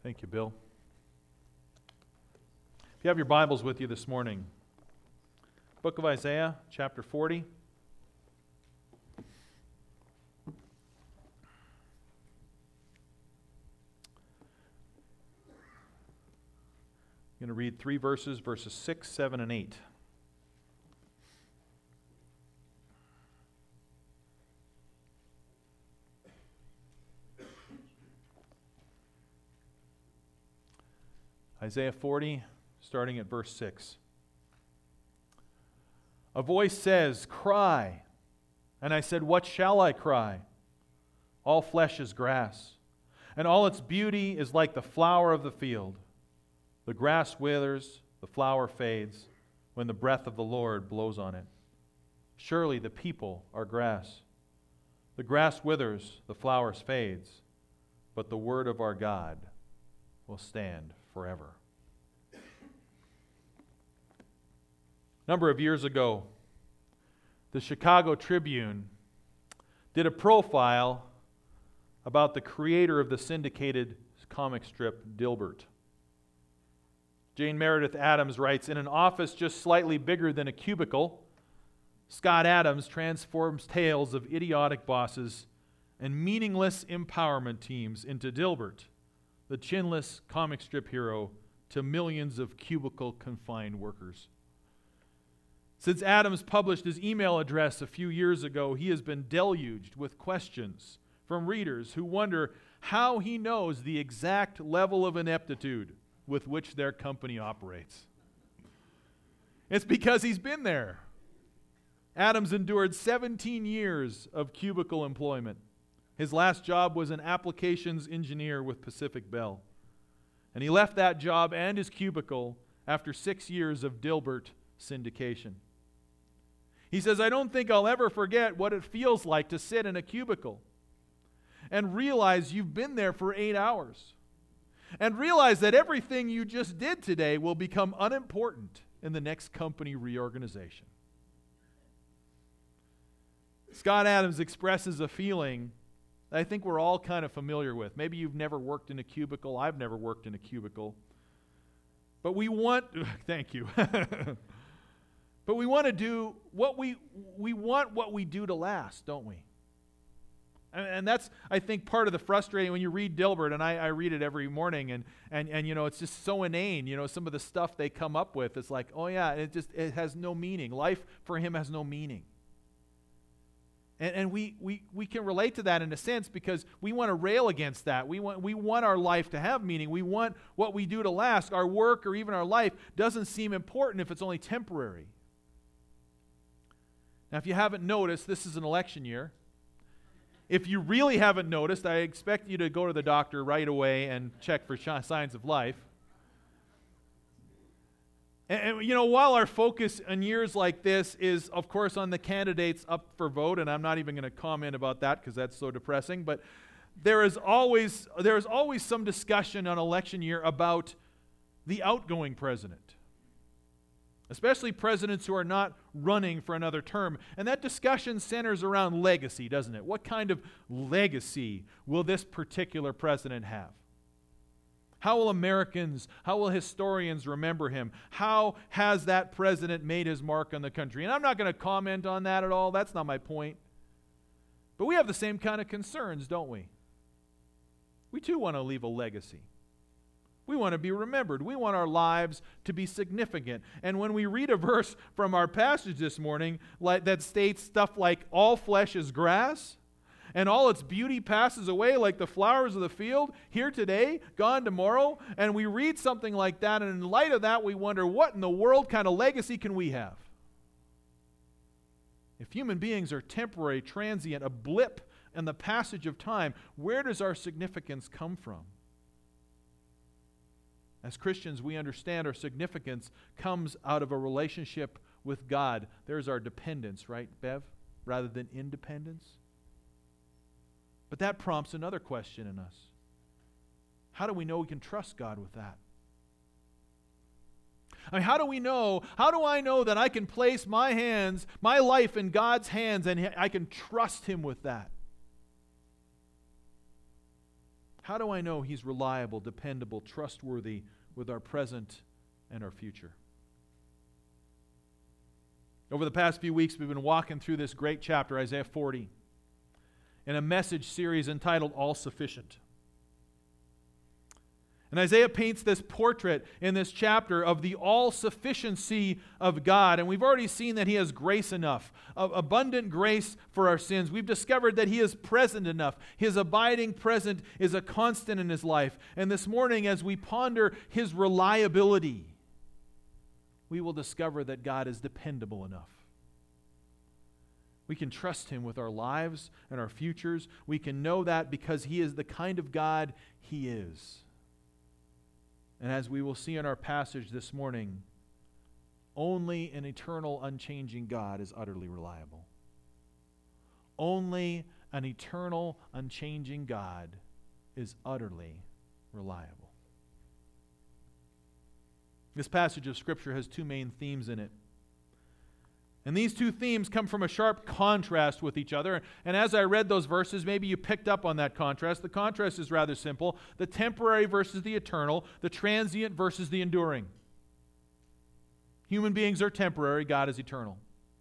Thank you, Bill. If you have your Bibles with you this morning, Book of Isaiah, chapter 40. I'm going to read three verses 6, 7, and 8. Isaiah 40, starting at verse 6. A voice says, "Cry." And I said, "What shall I cry?" All flesh is grass, and all its beauty is like the flower of the field. The grass withers, the flower fades, when the breath of the Lord blows on it. Surely the people are grass. The grass withers, the flowers fades, but the word of our God will stand forever. A number of years ago, the Chicago Tribune did a profile about the creator of the syndicated comic strip Dilbert. Jane Meredith Adams writes, "In an office just slightly bigger than a cubicle, Scott Adams transforms tales of idiotic bosses and meaningless empowerment teams into Dilbert, the chinless comic strip hero to millions of cubicle-confined workers." Since Adams published his email address a few years ago, he has been deluged with questions from readers who wonder how he knows the exact level of ineptitude with which their company operates. It's because he's been there. Adams endured 17 years of cubicle employment. His last job was an applications engineer with Pacific Bell. And he left that job and his cubicle after 6 years of Dilbert syndication. He says, "I don't think I'll ever forget what it feels like to sit in a cubicle and realize you've been there for 8 hours and realize that everything you just did today will become unimportant in the next company reorganization." Scott Adams expresses a feeling I think we're all kind of familiar with. Maybe you've never worked in a cubicle. I've never worked in a cubicle. But we want, thank you. But we want to do what we want what we do to last, don't we? And that's, I think, part of the frustrating when you read Dilbert, and I read it every morning, and you know, it's just so inane. You know, some of the stuff they come up with, it's like, oh yeah, it has no meaning. Life for him has no meaning. And we can relate to that in a sense because we want to rail against that. We want our life to have meaning. We want what we do to last. Our work or even our life doesn't seem important if it's only temporary. Now, if you haven't noticed, this is an election year. If you really haven't noticed, I expect you to go to the doctor right away and check for signs of life. And you know, while our focus in years like this is, of course, on the candidates up for vote, and I'm not even going to comment about that because that's so depressing, but there is always some discussion on election year about the outgoing president, especially presidents who are not running for another term. And that discussion centers around legacy, doesn't it? What kind of legacy will this particular president have? How will Americans, how will historians remember him? How has that president made his mark on the country? And I'm not going to comment on that at all. That's not my point. But we have the same kind of concerns, don't we? We too want to leave a legacy. We want to be remembered. We want our lives to be significant. And when we read a verse from our passage this morning that states stuff like, "All flesh is grass, and all its beauty passes away like the flowers of the field, here today, gone tomorrow," and we read something like that, and in light of that, we wonder, what in the world kind of legacy can we have? If human beings are temporary, transient, a blip in the passage of time, where does our significance come from? As Christians, we understand our significance comes out of a relationship with God. There's our dependence, right, Bev? Rather than independence. But that prompts another question in us. How do we know we can trust God with that? I mean, how do I know that I can place my life in God's hands, and I can trust Him with that? How do I know He's reliable, dependable, trustworthy with our present and our future? Over the past few weeks, we've been walking through this great chapter, Isaiah 40, in a message series entitled All Sufficient. And Isaiah paints this portrait in this chapter of the all-sufficiency of God. And we've already seen that He has grace enough, abundant grace for our sins. We've discovered that He is present enough. His abiding present is a constant in His life. And this morning, as we ponder His reliability, we will discover that God is dependable enough. We can trust Him with our lives and our futures. We can know that because He is the kind of God He is. And as we will see in our passage this morning, only an eternal, unchanging God is utterly reliable. Only an eternal, unchanging God is utterly reliable. This passage of Scripture has two main themes in it. And these two themes come from a sharp contrast with each other. And as I read those verses, maybe you picked up on that contrast. The contrast is rather simple. The temporary versus the eternal. The transient versus the enduring. Human beings are temporary. God is eternal.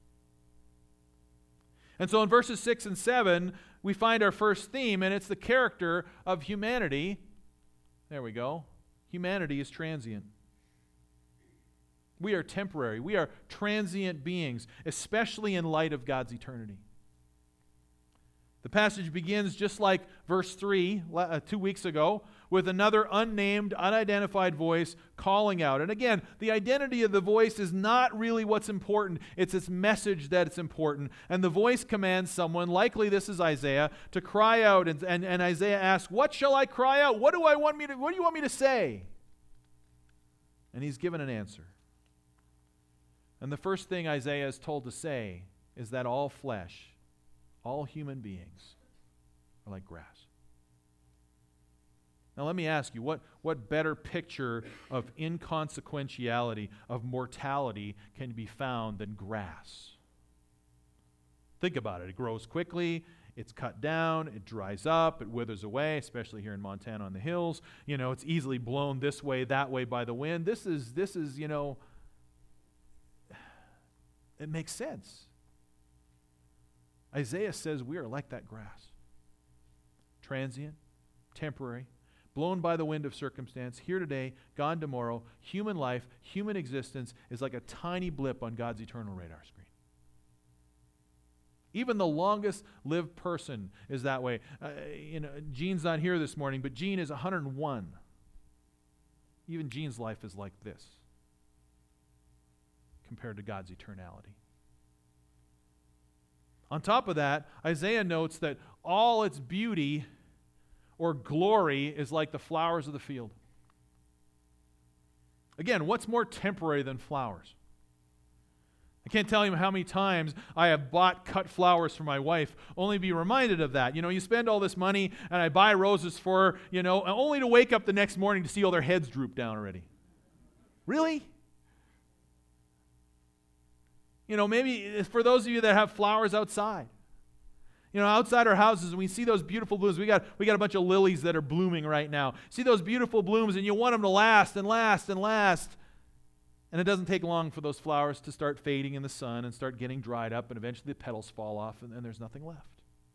And so in verses 6 and 7, we find our first theme, and it's the character of humanity. There we go. Humanity is transient. We are temporary. We are transient beings, especially in light of God's eternity. The passage begins just like verse 3, 2 weeks ago, with another unnamed, unidentified voice calling out. And again, the identity of the voice is not really what's important. It's its message that's important. And the voice commands someone, likely this is Isaiah, to cry out. And Isaiah asks, "What shall I cry out? What do you want me to say?" And he's given an answer. And the first thing Isaiah is told to say is that all flesh, all human beings, are like grass. Now let me ask you, what better picture of inconsequentiality, of mortality, can be found than grass? Think about it. It grows quickly, it's cut down, it dries up, it withers away, especially here in Montana on the hills. You know, it's easily blown this way, that way by the wind. This is it makes sense. Isaiah says we are like that grass. Transient, temporary, blown by the wind of circumstance, here today, gone tomorrow. Human life, human existence is like a tiny blip on God's eternal radar screen. Even the longest lived person is that way. Gene's not here this morning, but Gene is 101. Even Gene's life is like this compared to God's eternality. On top of that, Isaiah notes that all its beauty or glory is like the flowers of the field. Again, what's more temporary than flowers? I can't tell you how many times I have bought cut flowers for my wife, only to be reminded of that. You spend all this money, and I buy roses for her, only to wake up the next morning to see all their heads droop down already. Really? Maybe for those of you that have flowers outside. Outside our houses, we see those beautiful blooms. We got a bunch of lilies that are blooming right now. See those beautiful blooms, and you want them to last and last and last. And it doesn't take long for those flowers to start fading in the sun and start getting dried up, and eventually the petals fall off, and there's nothing left.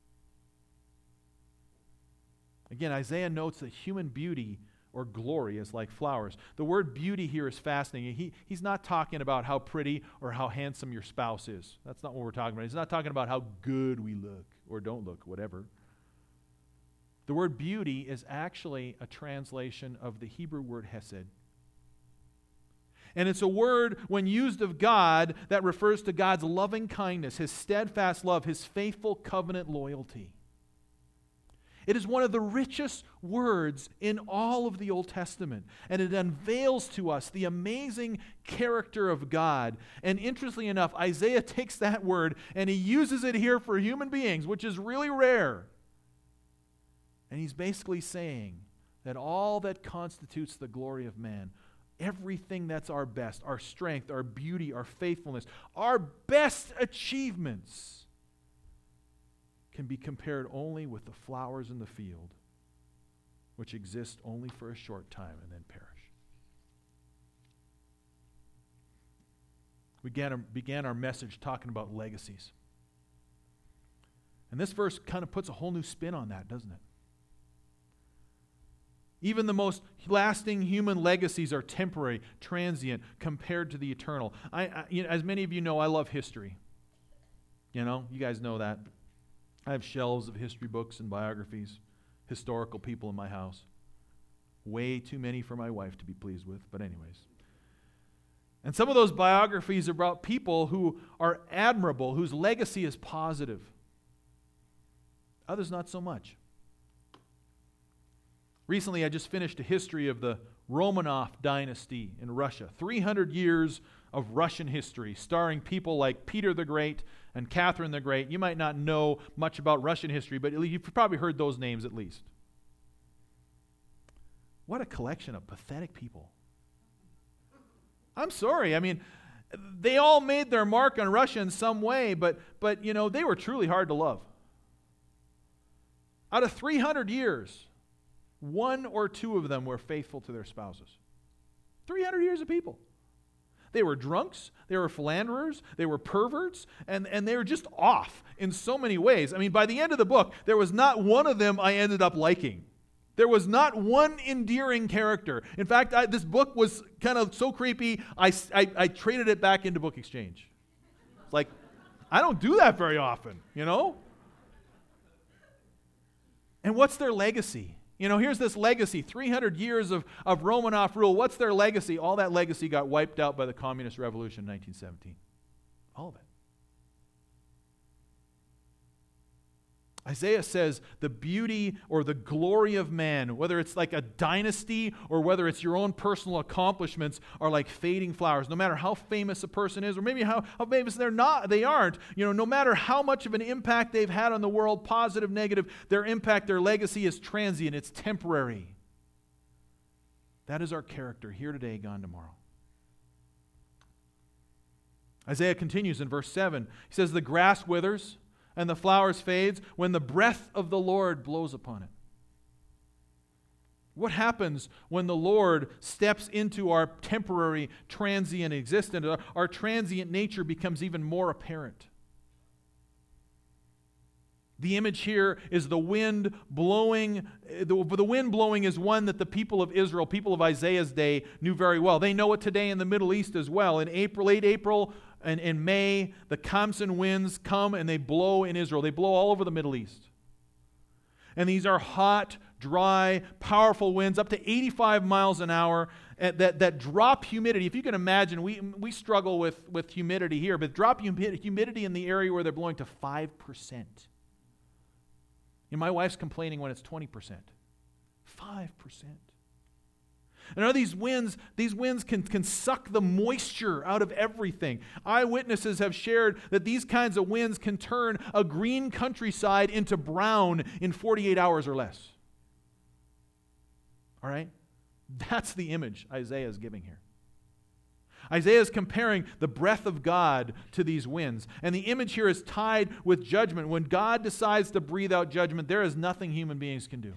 Again, Isaiah notes that human beauty or glory is like flowers. The word beauty here is fascinating. He's not talking about how pretty or how handsome your spouse is. That's not what we're talking about. He's not talking about how good we look or don't look, whatever. The word beauty is actually a translation of the Hebrew word hesed. And it's a word, when used of God, that refers to God's loving kindness, His steadfast love, His faithful covenant loyalty. It is one of the richest words in all of the Old Testament, and it unveils to us the amazing character of God. And interestingly enough, Isaiah takes that word and he uses it here for human beings, which is really rare. And he's basically saying that all that constitutes the glory of man, everything that's our best, our strength, our beauty, our faithfulness, our best achievements, can be compared only with the flowers in the field which exist only for a short time and then perish. We began our message talking about legacies. And this verse kind of puts a whole new spin on that, doesn't it? Even the most lasting human legacies are temporary, transient, compared to the eternal. As many of you know, I love history. You guys know that. I have shelves of history books and biographies, historical people in my house. Way too many for my wife to be pleased with, but anyways. And some of those biographies are about people who are admirable, whose legacy is positive. Others not so much. Recently, I just finished a history of the Romanov dynasty in Russia. 300 years of Russian history, starring people like Peter the Great and Catherine the Great. You might not know much about Russian history, but you've probably heard those names at least. What a collection of pathetic people. I'm sorry. I mean, they all made their mark on Russia in some way, but they were truly hard to love. Out of 300 years, one or two of them were faithful to their spouses. 300 years of people. They were drunks, they were philanderers, they were perverts, and they were just off in so many ways. I mean, by the end of the book, there was not one of them I ended up liking. There was not one endearing character. In fact, this book was kind of so creepy, I traded it back into Book Exchange. It's like, I don't do that very often, And what's their legacy? Here's this legacy, 300 years of Romanov rule. What's their legacy? All that legacy got wiped out by the Communist Revolution in 1917. All of it. Isaiah says the beauty or the glory of man, whether it's like a dynasty or whether it's your own personal accomplishments, are like fading flowers. No matter how famous a person is, or maybe how famous they aren't, no matter how much of an impact they've had on the world, positive, negative, their impact, their legacy is transient. It's temporary. That is our character, here today, gone tomorrow. Isaiah continues in verse 7. He says, the grass withers and the flowers fades when the breath of the Lord blows upon it. What happens when the Lord steps into our temporary, transient existence? Our transient nature becomes even more apparent. The image here is the wind blowing. The wind blowing is one that the people of Israel, people of Isaiah's day, knew very well. They know it today in the Middle East as well. In late April, and in May, the Khamsin winds come and they blow in Israel. They blow all over the Middle East. And these are hot, dry, powerful winds up to 85 miles an hour that drop humidity. If you can imagine, we struggle with humidity here, but drop humidity in the area where they're blowing to 5%. My wife's complaining when it's 20%. 5%. And these winds can suck the moisture out of everything. Eyewitnesses have shared that these kinds of winds can turn a green countryside into brown in 48 hours or less. All right? That's the image Isaiah is giving here. Isaiah is comparing the breath of God to these winds. And the image here is tied with judgment. When God decides to breathe out judgment, there is nothing human beings can do.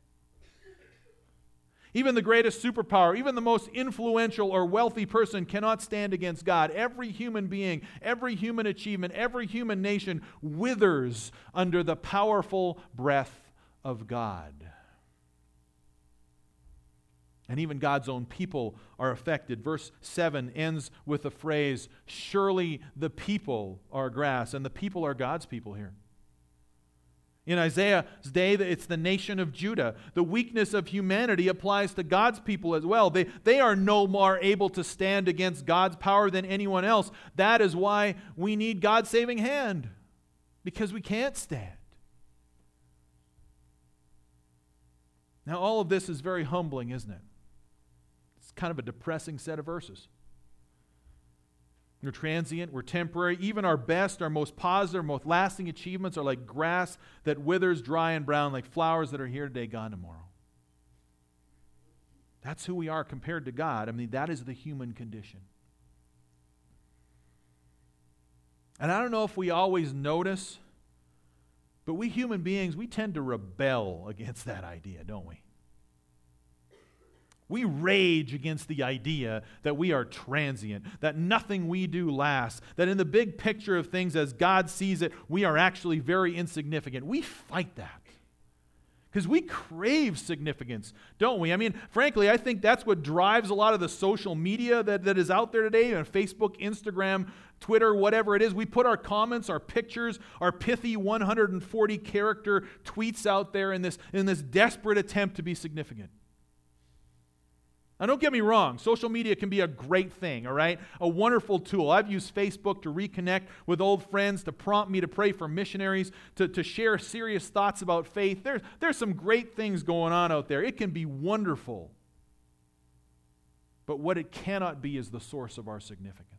Even the greatest superpower, even the most influential or wealthy person cannot stand against God. Every human being, every human achievement, every human nation withers under the powerful breath of God. And even God's own people are affected. Verse 7 ends with the phrase, surely the people are grass. And the people are God's people here. In Isaiah's day, it's the nation of Judah. The weakness of humanity applies to God's people as well. They are no more able to stand against God's power than anyone else. That is why we need God's saving hand, because we can't stand. Now, all of this is very humbling, isn't it? It's kind of a depressing set of verses. We're transient, we're temporary. Even our best, our most positive, most lasting achievements are like grass that withers dry and brown, like flowers that are here today, gone tomorrow. That's who we are compared to God. I mean, that is the human condition. And I don't know if we always notice, but we human beings, we tend to rebel against that idea, don't we? We rage against the idea that we are transient, that nothing we do lasts, that in the big picture of things as God sees it, we are actually very insignificant. We fight that because we crave significance, don't we? I mean, frankly, I think that's what drives a lot of the social media that is out there today, on Facebook, Instagram, Twitter, whatever it is. We put our comments, our pictures, our pithy 140-character tweets out there in this desperate attempt to be significant. Now, don't get me wrong. Social media can be a great thing, all right? A wonderful tool. I've used Facebook to reconnect with old friends, to prompt me to pray for missionaries, to share serious thoughts about faith. There's some great things going on out there. It can be wonderful. But what it cannot be is the source of our significance.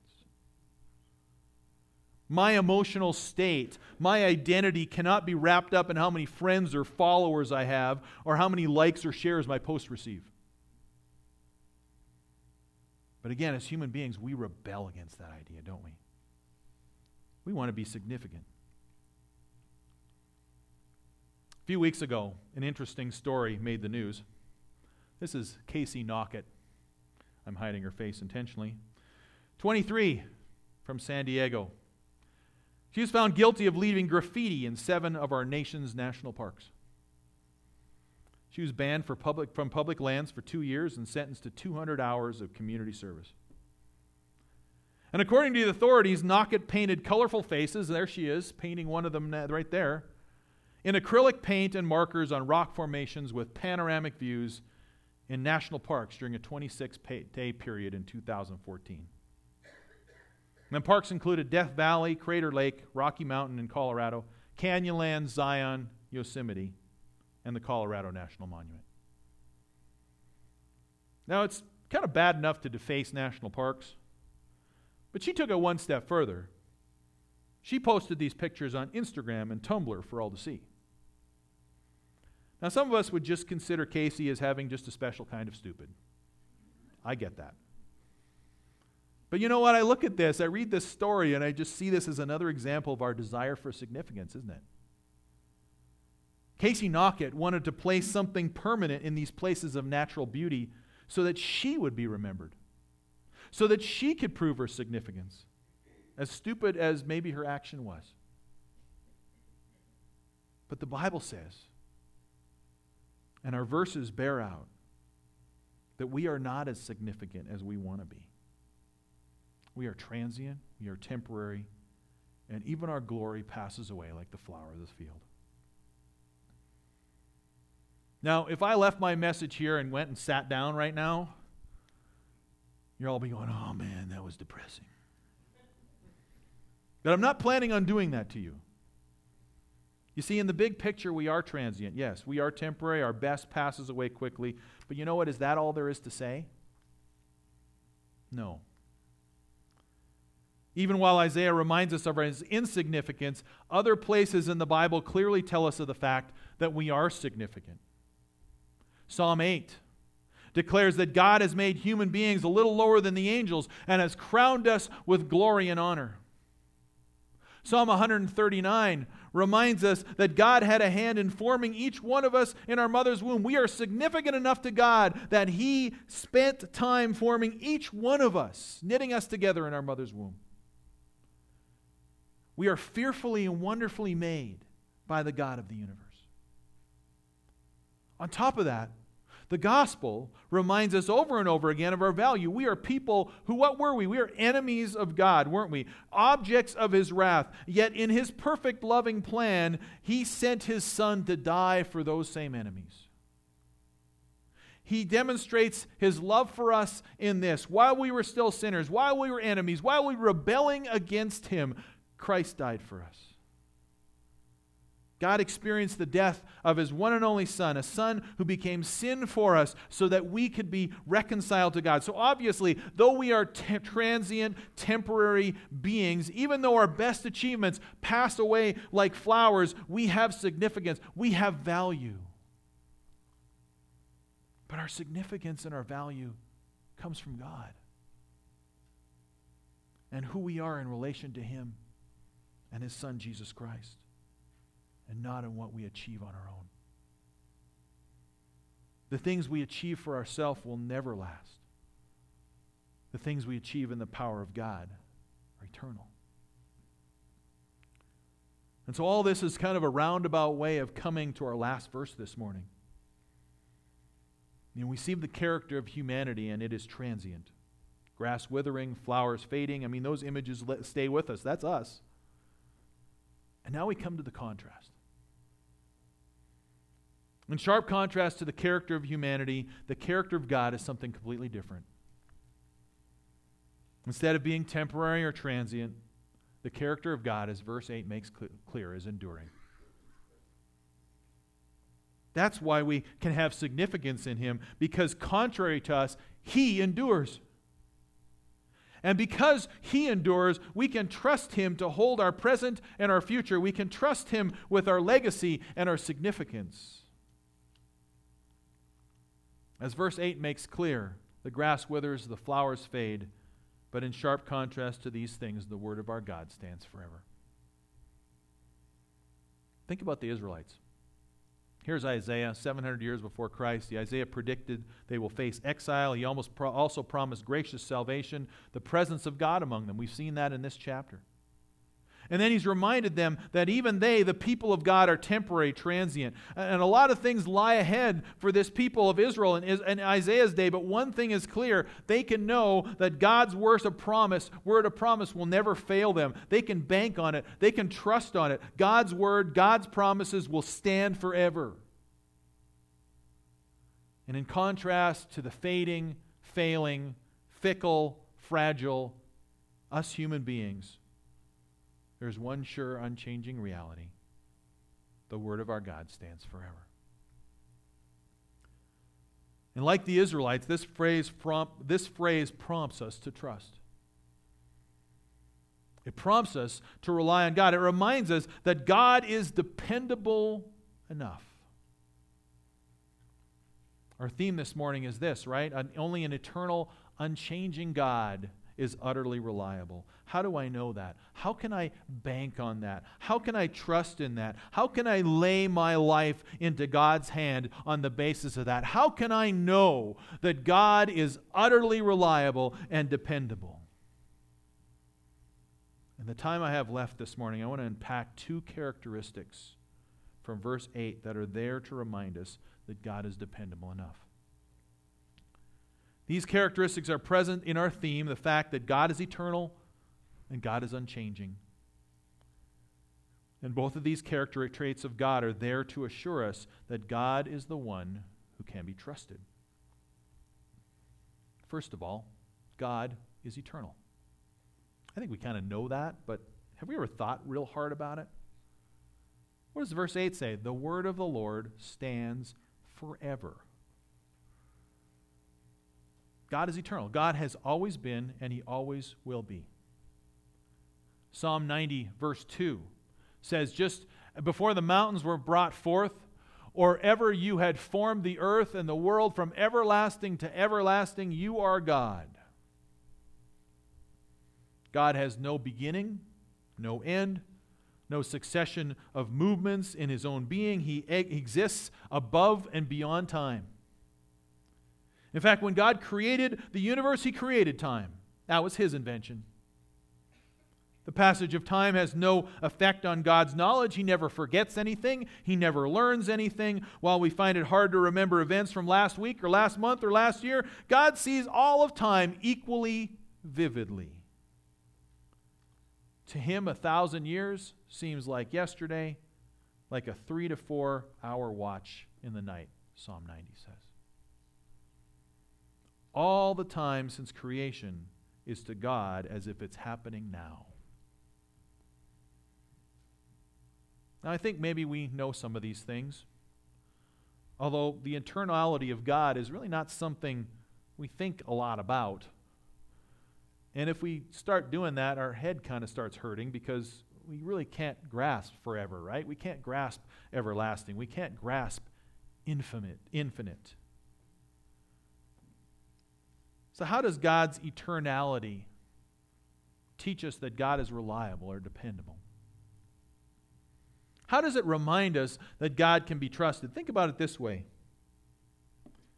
My emotional state, my identity cannot be wrapped up in how many friends or followers I have or how many likes or shares my posts receive. But again, as human beings, we rebel against that idea, don't we? We want to be significant. A few weeks ago, an interesting story made the news. This is Casey Knockett. I'm hiding her face intentionally. 23, from San Diego. She was found guilty of leaving graffiti in 7 of our nation's national parks. She was banned from public lands for 2 years and sentenced to 200 hours of community service. And according to the authorities, Knockett painted colorful faces, there she is, painting one of them right there, in acrylic paint and markers on rock formations with panoramic views in national parks during a 26-day period in 2014. And the parks included Death Valley, Crater Lake, Rocky Mountain in Colorado, Canyonlands, Zion, Yosemite, and the Colorado National Monument. Now, it's kind of bad enough to deface national parks, but she took it one step further. She posted these pictures on Instagram and Tumblr for all to see. Now, some of us would just consider Casey as having just a special kind of stupid. I get that. But you know what? I look at this, I read this story, and I just see this as another example of our desire for significance, isn't it? Casey Knockett wanted to place something permanent in these places of natural beauty so that she would be remembered, so that she could prove her significance, as stupid as maybe her action was. But the Bible says, and our verses bear out, that we are not as significant as we want to be. We are transient, we are temporary, and even our glory passes away like the flower of the field. Now, if I left my message here and went and sat down right now, you'll all be going, oh man, that was depressing. But I'm not planning on doing that to you. You see, in the big picture, we are transient. Yes, we are temporary. Our best passes away quickly. But you know what? Is that all there is to say? No. Even while Isaiah reminds us of our insignificance, other places in the Bible clearly tell us of the fact that we are significant. Psalm 8 declares that God has made human beings a little lower than the angels and has crowned us with glory and honor. Psalm 139 reminds us that God had a hand in forming each one of us in our mother's womb. We are significant enough to God that He spent time forming each one of us, knitting us together in our mother's womb. We are fearfully and wonderfully made by the God of the universe. On top of that, the gospel reminds us over and over again of our value. We are people who, what were we? We are enemies of God, weren't we? Objects of His wrath. Yet in His perfect loving plan, He sent His Son to die for those same enemies. He demonstrates His love for us in this. While we were still sinners, while we were enemies, while we were rebelling against Him, Christ died for us. God experienced the death of His one and only Son, a Son who became sin for us so that we could be reconciled to God. So obviously, though we are transient, temporary beings, even though our best achievements pass away like flowers, we have significance, we have value. But our significance and our value comes from God and who we are in relation to Him and His Son, Jesus Christ, and not in what we achieve on our own. The things we achieve for ourselves will never last. The things we achieve in the power of God are eternal. And so all this is kind of a roundabout way of coming to our last verse this morning. We see the character of humanity, and it is transient. Grass withering, flowers fading. I mean, those images stay with us. That's us. And now we come to the contrast. In sharp contrast to the character of humanity, the character of God is something completely different. Instead of being temporary or transient, the character of God, as verse 8 makes clear, is enduring. That's why we can have significance in Him, because contrary to us, He endures. And because He endures, we can trust Him to hold our present and our future. We can trust Him with our legacy and our significance. As verse 8 makes clear, the grass withers, the flowers fade, but in sharp contrast to these things, the word of our God stands forever. Think about the Israelites. Here's Isaiah, 700 years before Christ. Isaiah predicted they will face exile. He also promised gracious salvation, the presence of God among them. We've seen that in this chapter. And then he's reminded them that even they, the people of God, are temporary, transient. And a lot of things lie ahead for this people of Israel in Isaiah's day. But one thing is clear. They can know that God's word of promise will never fail them. They can bank on it. They can trust on it. God's word, God's promises will stand forever. And in contrast to the fading, failing, fickle, fragile, us human beings, there's one sure, unchanging reality. The word of our God stands forever. And like the Israelites, this phrase prompts us to trust. It prompts us to rely on God. It reminds us that God is dependable enough. Our theme this morning is this, right? Only an eternal, unchanging God is utterly reliable. How do I know that? How can I bank on that? How can I trust in that? How can I lay my life into God's hand on the basis of that? How can I know that God is utterly reliable and dependable? In the time I have left this morning, I want to unpack two characteristics from verse 8 that are there to remind us that God is dependable enough. These characteristics are present in our theme, the fact that God is eternal and God is unchanging. And both of these character traits of God are there to assure us that God is the one who can be trusted. First of all, God is eternal. I think we kind of know that, but have we ever thought real hard about it? What does verse 8 say? The word of the Lord stands forever. God is eternal. God has always been, and He always will be. Psalm 90, verse 2 says, just before the mountains were brought forth, or ever you had formed the earth and the world from everlasting to everlasting, you are God. God has no beginning, no end, no succession of movements in His own being. He exists above and beyond time. In fact, when God created the universe, He created time. That was His invention. The passage of time has no effect on God's knowledge. He never forgets anything. He never learns anything. While we find it hard to remember events from last week or last month or last year, God sees all of time equally vividly. To Him, 1,000 years seems like yesterday, like a 3 to 4 hour watch in the night, Psalm 90 says. All the time since creation is to God as if it's happening now. Now, I think maybe we know some of these things, although the eternality of God is really not something we think a lot about. And if we start doing that, our head kind of starts hurting because we really can't grasp forever, right? We can't grasp everlasting. We can't grasp infinite. So how does God's eternality teach us that God is reliable or dependable? How does it remind us that God can be trusted? Think about it this way.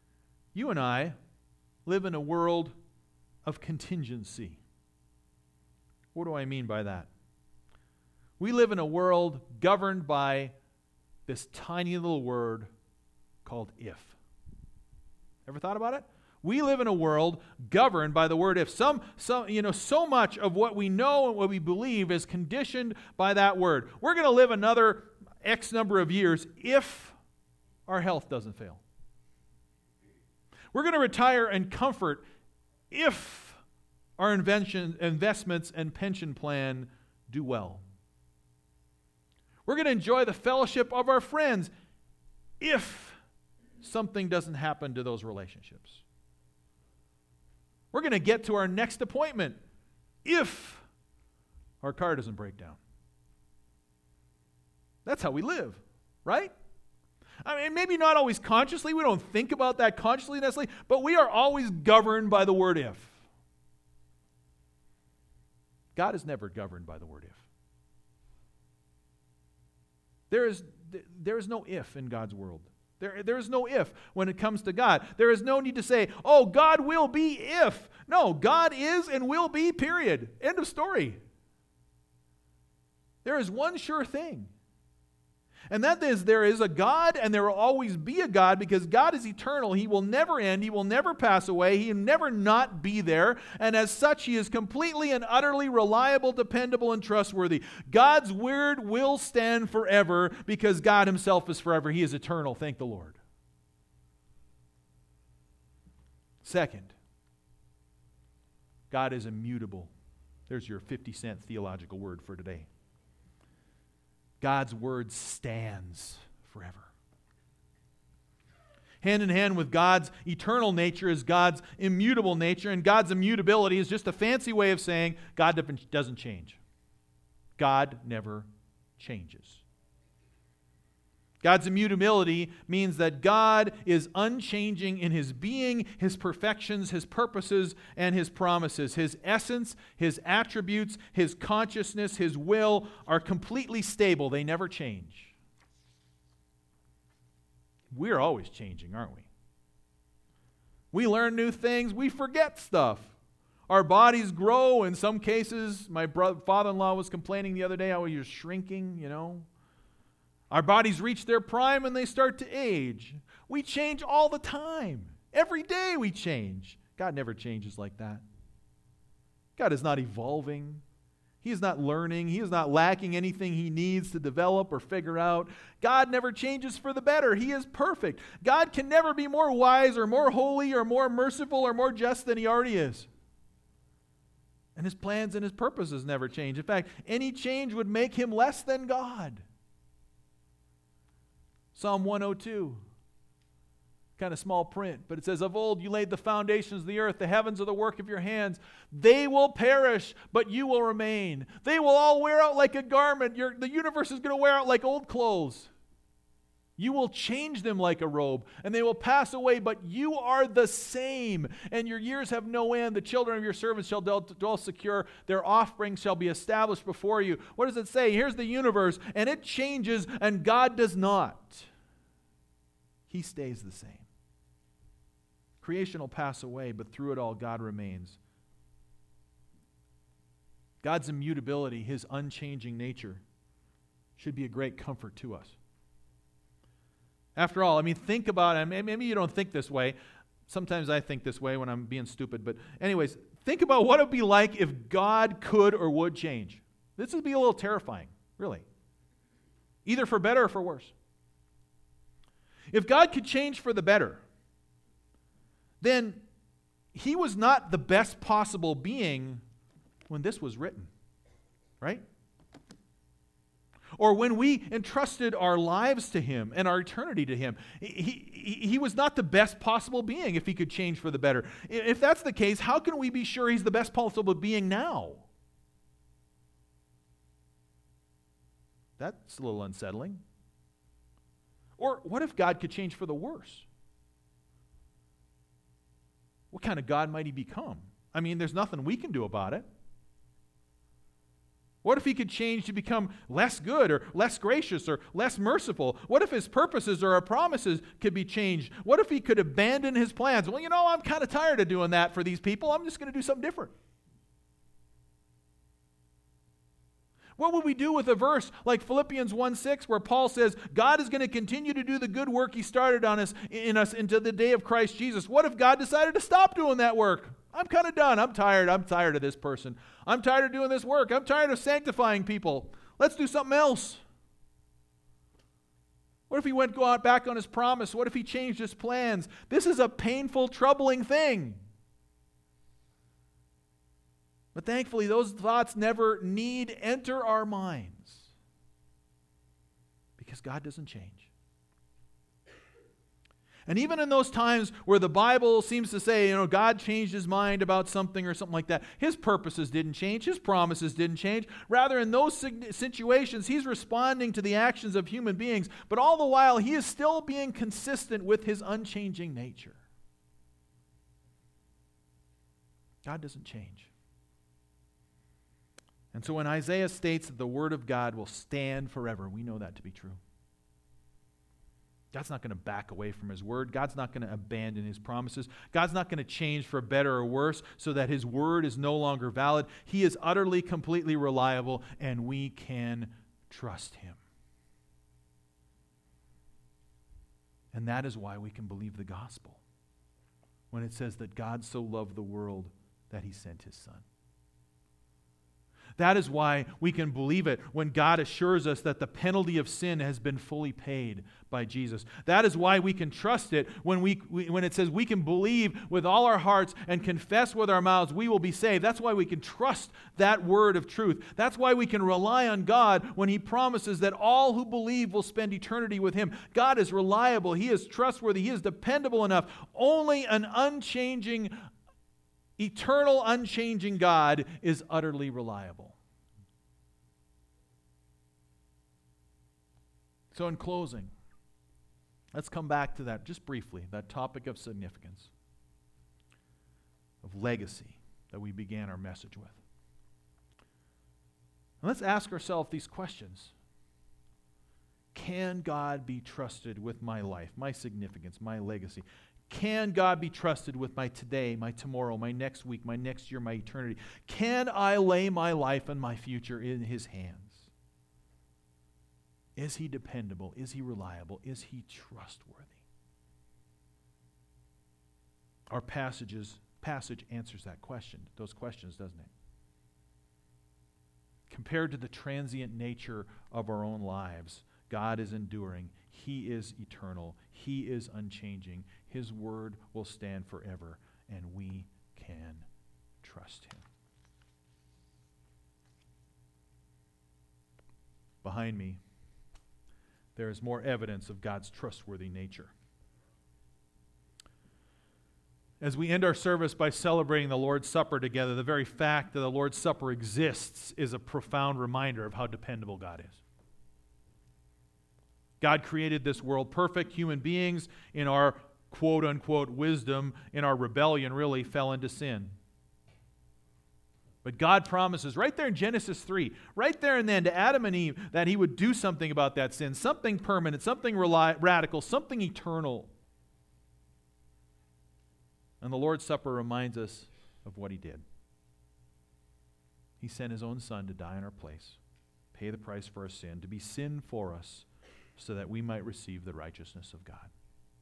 You and I live in a world of contingency. What do I mean by that? We live in a world governed by this tiny little word called if. Ever thought about it? We live in a world governed by the word if. So much of what we know and what we believe is conditioned by that word. We're going to live another X number of years if our health doesn't fail. We're going to retire in comfort if our investments and pension plan do well. We're going to enjoy the fellowship of our friends if something doesn't happen to those relationships. We're going to get to our next appointment if our car doesn't break down. That's how we live, right? I mean, maybe not always consciously. We don't think about that consciously necessarily, but we are always governed by the word if. God is never governed by the word if. There is no if in God's world. There is no if when it comes to God. There is no need to say, oh, God will be if. No, God is and will be, period. End of story. There is one sure thing. And that is, there is a God and there will always be a God because God is eternal. He will never end. He will never pass away. He will never not be there. And as such, He is completely and utterly reliable, dependable, and trustworthy. God's word will stand forever because God Himself is forever. He is eternal. Thank the Lord. Second, God is immutable. There's your 50-cent theological word for today. God's word stands forever. Hand in hand with God's eternal nature is God's immutable nature, and God's immutability is just a fancy way of saying God doesn't change. God never changes. God's immutability means that God is unchanging in His being, His perfections, His purposes, and His promises. His essence, His attributes, His consciousness, His will are completely stable. They never change. We're always changing, aren't we? We learn new things. We forget stuff. Our bodies grow. In some cases, my father-in-law was complaining the other day how you're shrinking, Our bodies reach their prime and they start to age. We change all the time. Every day we change. God never changes like that. God is not evolving. He is not learning. He is not lacking anything He needs to develop or figure out. God never changes for the better. He is perfect. God can never be more wise or more holy or more merciful or more just than He already is. And His plans and His purposes never change. In fact, any change would make Him less than God. Psalm 102, kind of small print, but it says, of old you laid the foundations of the earth, the heavens are the work of your hands. They will perish, but you will remain. They will all wear out like a garment. The universe is going to wear out like old clothes. You will change them like a robe, and they will pass away, but you are the same, and your years have no end. The children of your servants shall dwell secure. Their offspring shall be established before you. What does it say? Here's the universe, and it changes, and God does not. He stays the same. Creation will pass away, but through it all, God remains. God's immutability, His unchanging nature, should be a great comfort to us. After all, think about it. Maybe you don't think this way. Sometimes I think this way when I'm being stupid. But anyways, think about what it would be like if God could or would change. This would be a little terrifying, really. Either for better or for worse. If God could change for the better, then He was not the best possible being when this was written, right? Or when we entrusted our lives to Him and our eternity to Him. He was not the best possible being if He could change for the better. If that's the case, how can we be sure He's the best possible being now? That's a little unsettling. Or what if God could change for the worse? What kind of God might He become? There's nothing we can do about it. What if he could change to become less good or less gracious or less merciful? What if his purposes or our promises could be changed? What if he could abandon his plans? Well, I'm kind of tired of doing that for these people. I'm just going to do something different. What would we do with a verse like Philippians 1:6 where Paul says, God is going to continue to do the good work he started in us into the day of Christ Jesus? What if God decided to stop doing that work? I'm kind of done. I'm tired. I'm tired of this person. I'm tired of doing this work. I'm tired of sanctifying people. Let's do something else. What if he went back on his promise? What if he changed his plans? This is a painful, troubling thing. But thankfully, those thoughts never need enter our minds because God doesn't change. And even in those times where the Bible seems to say, God changed his mind about something or something like that, his purposes didn't change, his promises didn't change. Rather, in those situations, he's responding to the actions of human beings, but all the while, he is still being consistent with his unchanging nature. God doesn't change. And so when Isaiah states that the word of God will stand forever, we know that to be true. God's not going to back away from his word. God's not going to abandon his promises. God's not going to change for better or worse so that his word is no longer valid. He is utterly, completely reliable, and we can trust him. And that is why we can believe the gospel when it says that God so loved the world that he sent his son. That is why we can believe it when God assures us that the penalty of sin has been fully paid by Jesus. That is why we can trust it when it says we can believe with all our hearts and confess with our mouths we will be saved. That's why we can trust that word of truth. That's why we can rely on God when he promises that all who believe will spend eternity with him. God is reliable. He is trustworthy. He is dependable enough. Only an eternal, unchanging God is utterly reliable. So in closing, let's come back to that just briefly, that topic of significance, of legacy that we began our message with. And let's ask ourselves these questions. Can God be trusted with my life, my significance, my legacy? Can God be trusted with my today, my tomorrow, my next week, my next year, my eternity? Can I lay my life and my future in his hands? Is he dependable? Is he reliable? Is he trustworthy? Our passage answers those questions, doesn't it? Compared to the transient nature of our own lives, God is enduring. He is eternal. He is unchanging. His word will stand forever, and we can trust him. Behind me, there is more evidence of God's trustworthy nature. As we end our service by celebrating the Lord's Supper together, the very fact that the Lord's Supper exists is a profound reminder of how dependable God is. God created this world perfect. Human beings, in our quote-unquote wisdom, in our rebellion, really fell into sin. But God promises right there in Genesis 3, right there and then to Adam and Eve, that he would do something about that sin, something permanent, something radical, something eternal. And the Lord's Supper reminds us of what he did. He sent his own son to die in our place, pay the price for our sin, to be sin for us, so that we might receive the righteousness of God.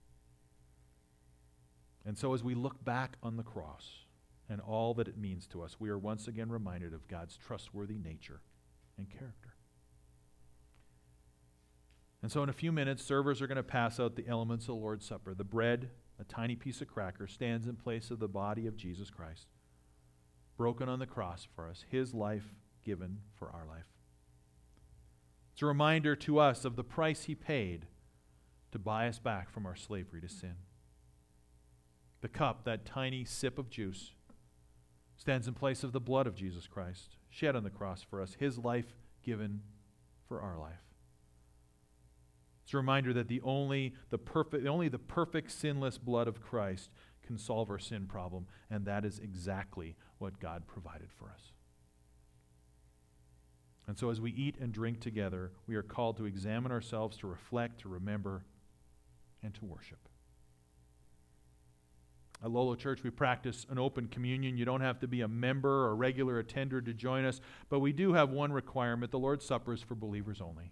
And so as we look back on the cross and all that it means to us, we are once again reminded of God's trustworthy nature and character. And so in a few minutes, servers are going to pass out the elements of the Lord's Supper. The bread, a tiny piece of cracker, stands in place of the body of Jesus Christ, broken on the cross for us, his life given for our life. It's a reminder to us of the price he paid to buy us back from our slavery to sin. The cup, that tiny sip of juice, stands in place of the blood of Jesus Christ, shed on the cross for us, his life given for our life. It's a reminder that only the perfect, sinless blood of Christ can solve our sin problem, and that is exactly what God provided for us. And so as we eat and drink together, we are called to examine ourselves, to reflect, to remember, and to worship. At Lolo Church, we practice an open communion. You don't have to be a member or regular attender to join us, but we do have one requirement. The Lord's Supper is for believers only.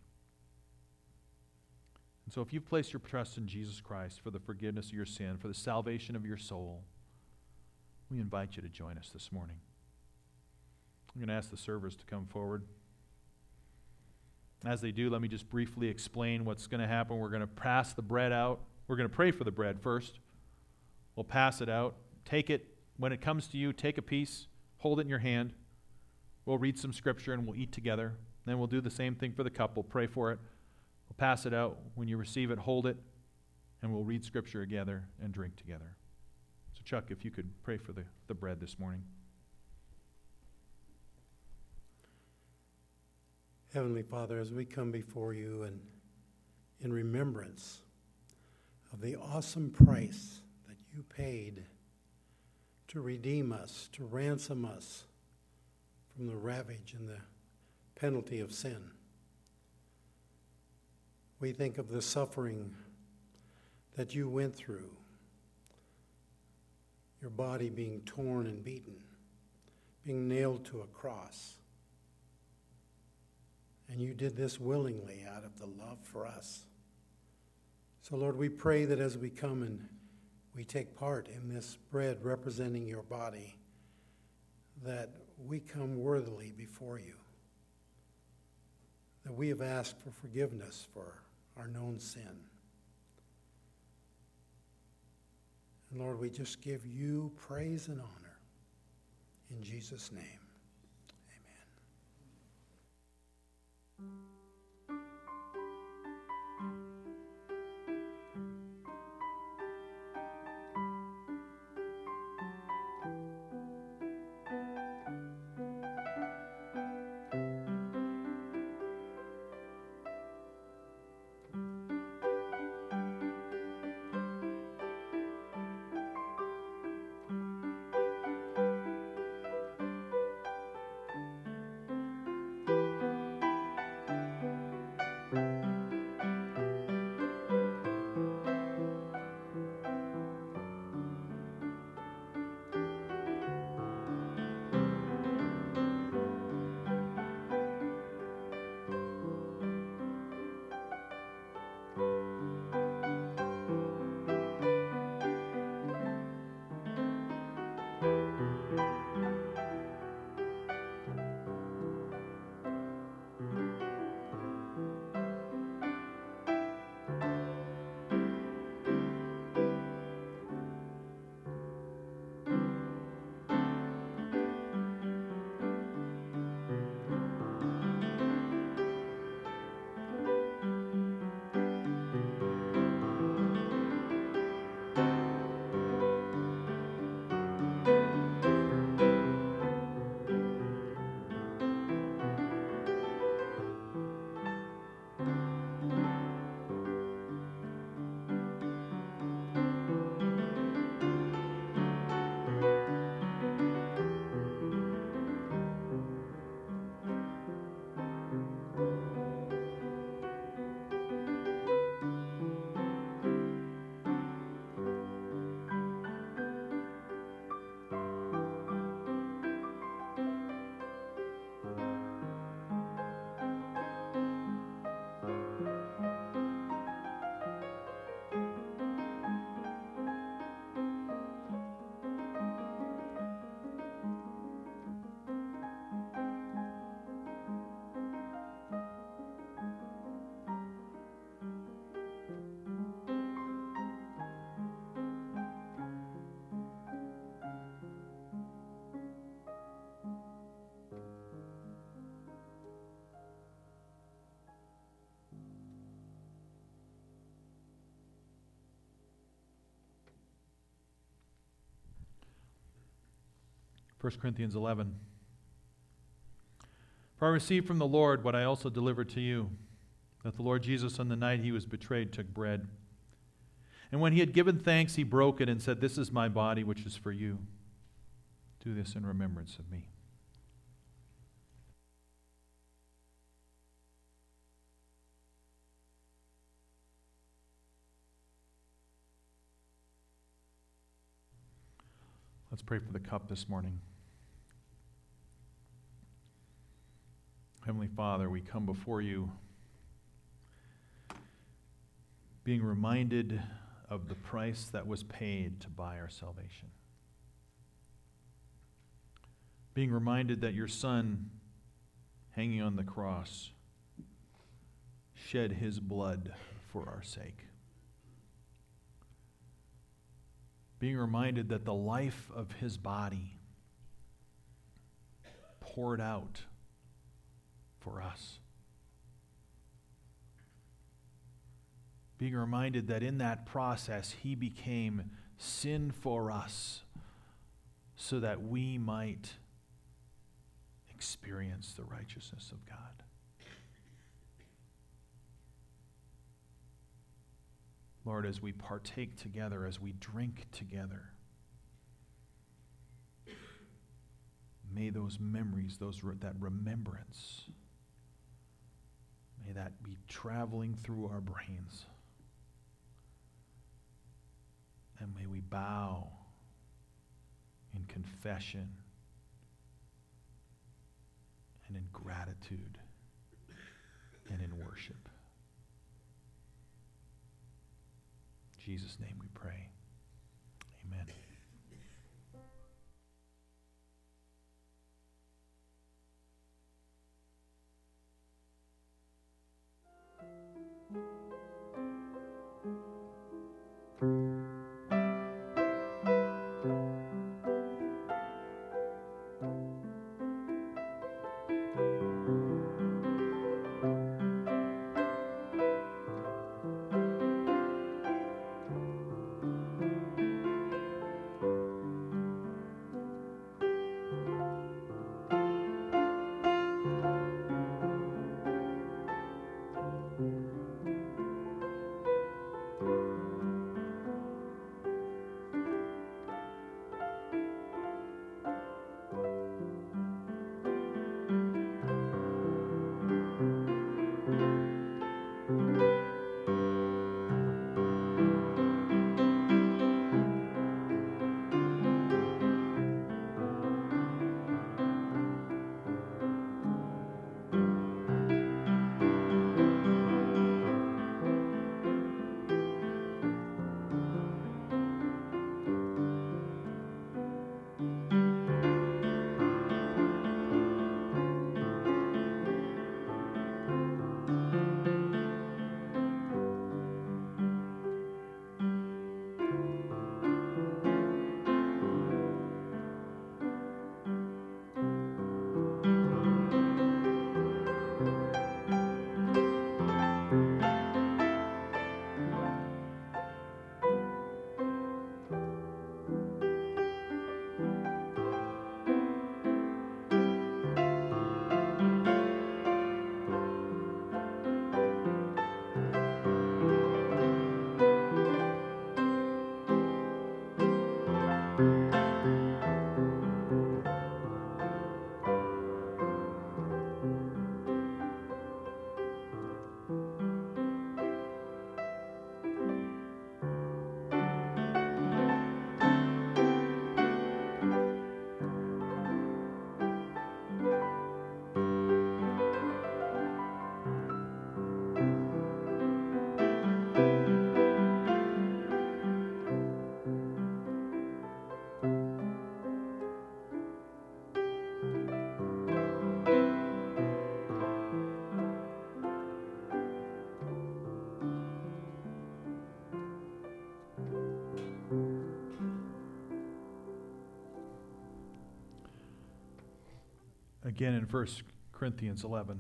And so if you've placed your trust in Jesus Christ for the forgiveness of your sin, for the salvation of your soul, we invite you to join us this morning. I'm going to ask the servers to come forward. As they do, let me just briefly explain what's going to happen. We're going to pass the bread out. We're going to pray for the bread first. We'll pass it out. Take it. When it comes to you, take a piece, hold it in your hand. We'll read some scripture and we'll eat together. Then we'll do the same thing for the cup. We'll pray for it. We'll pass it out. When you receive it, hold it, and we'll read scripture together and drink together. So Chuck, if you could pray for the bread this morning. Heavenly Father, as we come before you and in remembrance of the awesome price that you paid to redeem us, to ransom us from the ravage and the penalty of sin, we think of the suffering that you went through, your body being torn and beaten, being nailed to a cross. And you did this willingly out of the love for us. So, Lord, we pray that as we come and we take part in this bread representing your body, that we come worthily before you, that we have asked for forgiveness for our known sin. And Lord, we just give you praise and honor in Jesus' name. First Corinthians 11. For I received from the Lord what I also delivered to you, that the Lord Jesus on the night he was betrayed took bread. And when he had given thanks, he broke it and said, "This is my body, which is for you. Do this in remembrance of me." Let's pray for the cup this morning. Heavenly Father, we come before you being reminded of the price that was paid to buy our salvation. Being reminded that your Son, hanging on the cross, shed his blood for our sake. Being reminded that the life of his body poured out for us. Being reminded that in that process he became sin for us so that we might experience the righteousness of God. Lord, as we partake together, as we drink together, may those memories, that remembrance, may that be traveling through our brains. And may we bow in confession and in gratitude and in worship. In Jesus' name we pray. Amen. Again in 1 Corinthians 11.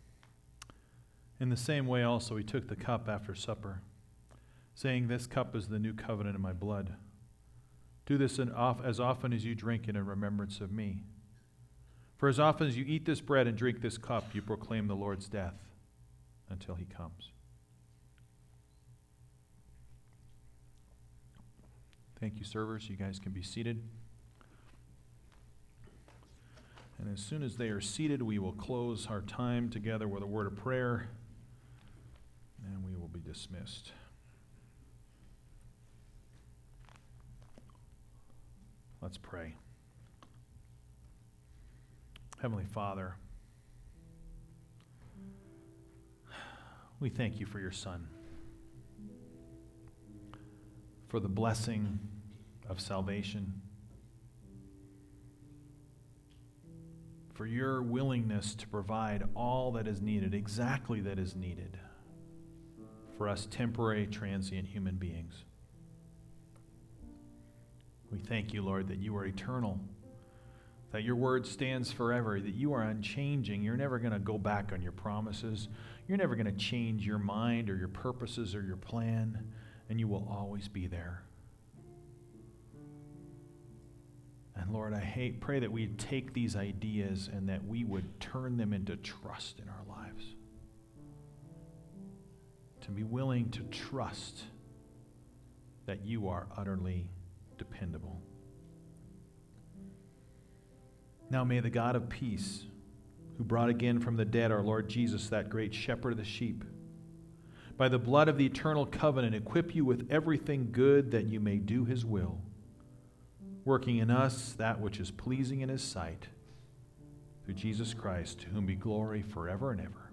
In the same way also he took the cup after supper, saying, "This cup is the new covenant in my blood. Do this as often as you drink it in remembrance of me. For as often as you eat this bread and drink this cup, you proclaim the Lord's death until he comes." Thank you, servers. You guys can be seated. And as soon as they are seated, we will close our time together with a word of prayer, and we will be dismissed. Let's pray. Heavenly Father, we thank you for your Son, for the blessing of salvation, for your willingness to provide all that is needed, exactly that is needed, for us temporary, transient human beings. We thank you, Lord, that you are eternal, that your word stands forever, that you are unchanging. You're never going to go back on your promises. You're never going to change your mind or your purposes or your plan, and you will always be there. And Lord, I pray that we take these ideas and that we would turn them into trust in our lives. To be willing to trust that you are utterly dependable. Now may the God of peace, who brought again from the dead our Lord Jesus, that great shepherd of the sheep, by the blood of the eternal covenant, equip you with everything good that you may do his will, working in us that which is pleasing in his sight, through Jesus Christ, to whom be glory forever and ever.